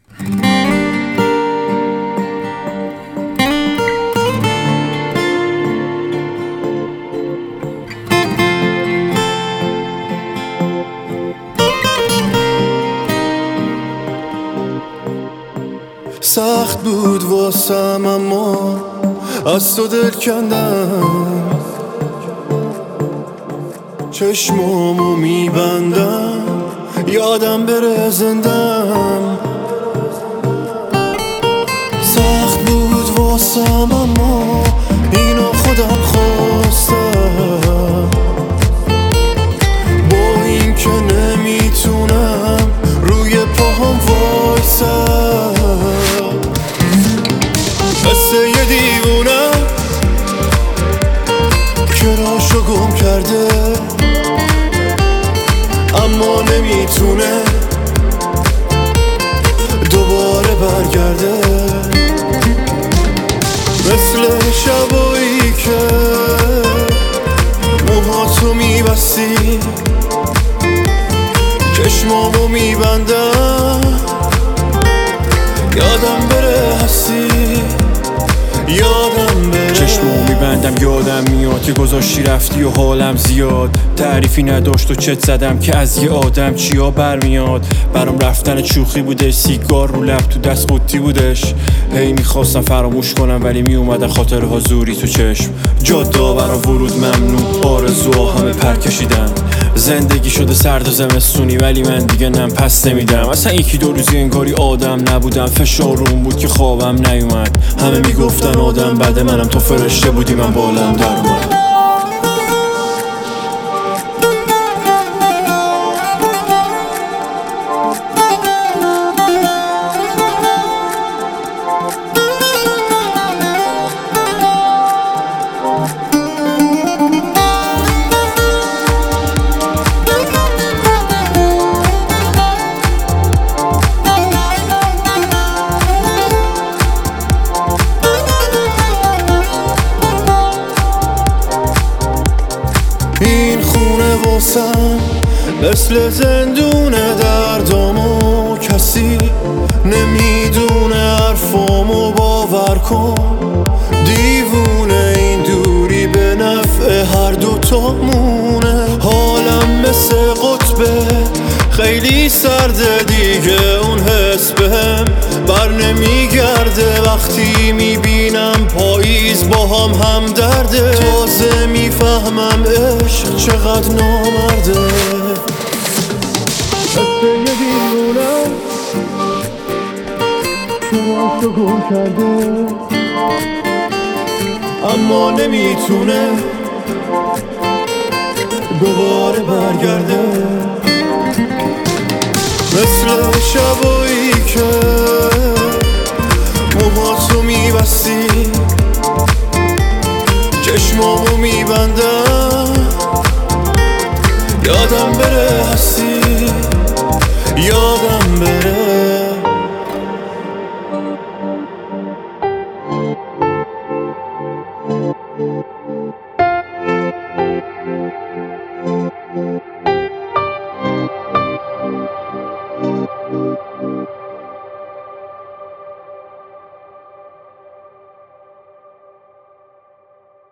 سخت بود واسم اما از تو دل کندم، چشمامو میبندم یادم بره زندم. سخت بود واسم اما اینو خودم خواستم، با این که نمیتونم روی پاهم وایسم. قصه یه دیوونه که راشو گم کرده اما نمیتونه دوباره برگرده. مثل شبایی که موهاتو میبستی چشمامو میبندم یادم بره هستی، یادم بره. چشمو میبندم یادم میاد که گذاشتی رفتی و حالم زیاد تعریفی نداشت و چت زدم که از یه آدم چیا برمیاد. برام رفتن شوخی بودش، سیگار رو لب تو دست قوطی بودش. هی میخواستم فراموش کنم ولی میومدن خاطرها زوری تو چشم. جاده برام ورود ممنوع، آرزوها همه پر کشیدن. زندگی شده سرد و زمستونی ولی من دیگه نم پس نمیدم. اصلا یکی دو روزی انگاری آدم نبودم، فشار اون بود که خوابم نیومد. همه میگفتن آدم بده، منم تو فرشته بودی من بالم در اومد. این خونه واسم مثل زندونه، دردامو کسی نمیدونه، حرفامو باور کن دیوونه. این دوری به نفع هر دوتامونه. حالم مثل قطبه خیلی سرده دیگه، اون حس بهم بر نمیگرده. وقتی میبینم پاییز با هم درده، تازه میفهمم عشق چقدر نامرده. قصه یه دیوونه که راشو گم کرده اما نمیتونه دوباره برگرده. مثل شبایی که موهاتو میبستی چشمامو میبندم یادم بره هستی، یادم بره.